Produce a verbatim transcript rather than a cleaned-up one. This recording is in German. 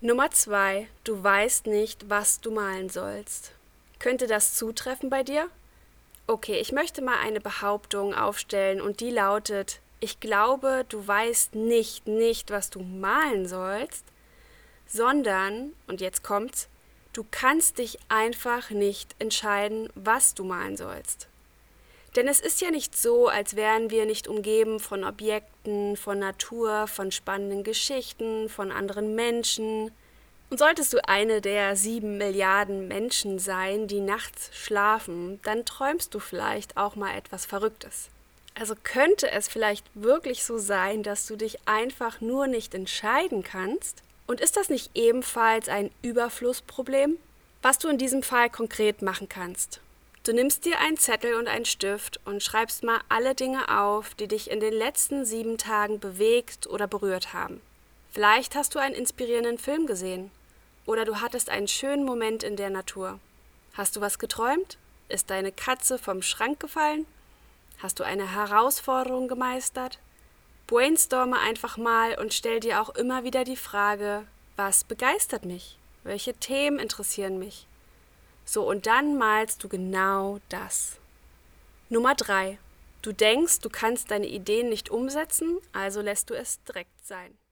Nummer zwei. Du weißt nicht, was du malen sollst. Könnte das zutreffen bei dir? Okay, ich möchte mal eine Behauptung aufstellen und die lautet: Ich glaube, du weißt nicht, nicht, was du malen sollst, sondern, und jetzt kommt's, du kannst dich einfach nicht entscheiden, was du malen sollst. Denn es ist ja nicht so, als wären wir nicht umgeben von Objekten, von Natur, von spannenden Geschichten, von anderen Menschen. Und solltest du eine der sieben Milliarden Menschen sein, die nachts schlafen, dann träumst du vielleicht auch mal etwas Verrücktes. Also könnte es vielleicht wirklich so sein, dass du dich einfach nur nicht entscheiden kannst? Und ist das nicht ebenfalls ein Überflussproblem? Was du in diesem Fall konkret machen kannst. Du nimmst dir einen Zettel und einen Stift und schreibst mal alle Dinge auf, die dich in den letzten sieben Tagen bewegt oder berührt haben. Vielleicht hast du einen inspirierenden Film gesehen oder du hattest einen schönen Moment in der Natur. Hast du was geträumt? Ist deine Katze vom Schrank gefallen? Hast du eine Herausforderung gemeistert? Brainstorme einfach mal und stell dir auch immer wieder die Frage: Was begeistert mich? Welche Themen interessieren mich? So, und dann malst du genau das. Nummer drei. Du denkst, du kannst deine Ideen nicht umsetzen, also lässt du es direkt sein.